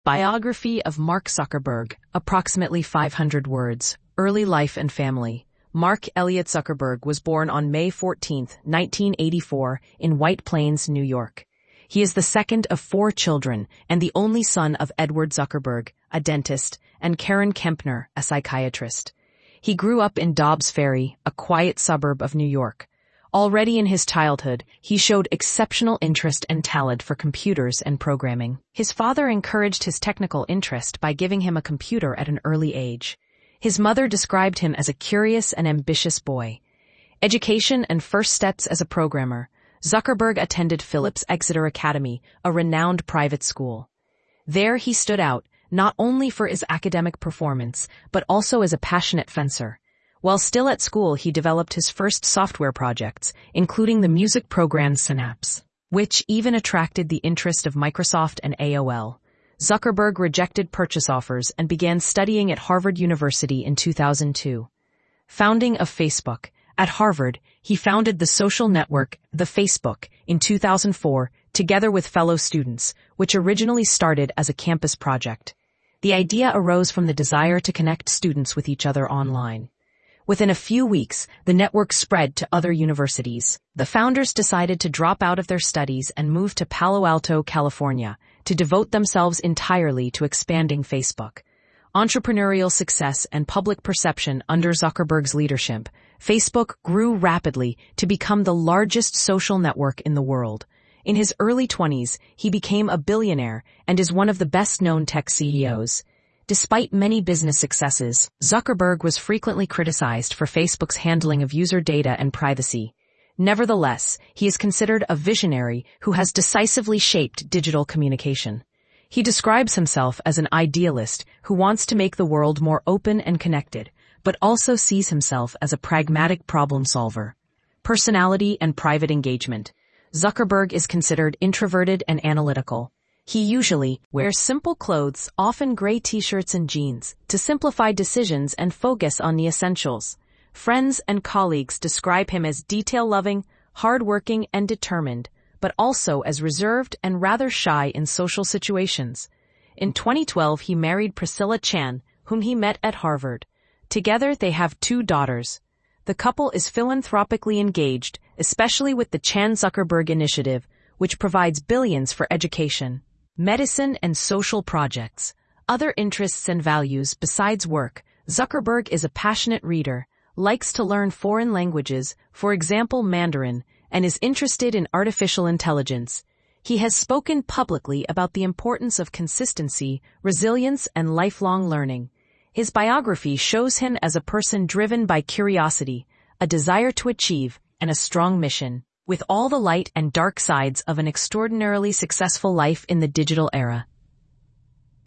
Biography of Mark Zuckerberg, approximately 500 words. Early life and family. Mark Elliott Zuckerberg was born on May 14, 1984, in White Plains, New York. He is the second of 4 children and the only son of Edward Zuckerberg, a dentist, and Karen Kempner, a psychiatrist. He grew up in Dobbs Ferry, a quiet suburb of New York. Already in his childhood, he showed exceptional interest and talent for computers and programming. His father encouraged his technical interest by giving him a computer at an early age. His mother described him as a curious and ambitious boy. Education and first steps as a programmer. Zuckerberg attended Phillips Exeter Academy, a renowned private school. There he stood out, not only for his academic performance, but also as a passionate fencer. While still at school, he developed his first software projects, including the music program Synapse, which even attracted the interest of Microsoft and AOL. Zuckerberg rejected purchase offers and began studying at Harvard University in 2002. Founding of Facebook. At Harvard, he founded the social network, the Facebook, in 2004, together with fellow students, which originally started as a campus project. The idea arose from the desire to connect students with each other online. Within a few weeks, the network spread to other universities. The founders decided to drop out of their studies and move to Palo Alto, California, to devote themselves entirely to expanding Facebook. Entrepreneurial success and public perception under Zuckerberg's leadership, Facebook grew rapidly to become the largest social network in the world. In his early 20s, he became a billionaire and is one of the best-known tech CEOs. Despite many business successes, Zuckerberg was frequently criticized for Facebook's handling of user data and privacy. Nevertheless, he is considered a visionary who has decisively shaped digital communication. He describes himself as an idealist who wants to make the world more open and connected, but also sees himself as a pragmatic problem solver. Personality and private engagement. Zuckerberg is considered introverted and analytical. He usually wears simple clothes, often gray t-shirts and jeans, to simplify decisions and focus on the essentials. Friends and colleagues describe him as detail-loving, hard-working, and determined, but also as reserved and rather shy in social situations. In 2012, he married Priscilla Chan, whom he met at Harvard. Together, they have 2 daughters. The couple is philanthropically engaged, especially with the Chan-Zuckerberg Initiative, which provides billions for education, medicine, and social projects. Other interests and values besides work. Zuckerberg is a passionate reader, likes to learn foreign languages, for example Mandarin, and is interested in artificial intelligence. He has spoken publicly about the importance of consistency, resilience, and lifelong learning. His biography shows him as a person driven by curiosity, a desire to achieve, and a strong mission. With all the light and dark sides of an extraordinarily successful life in the digital era.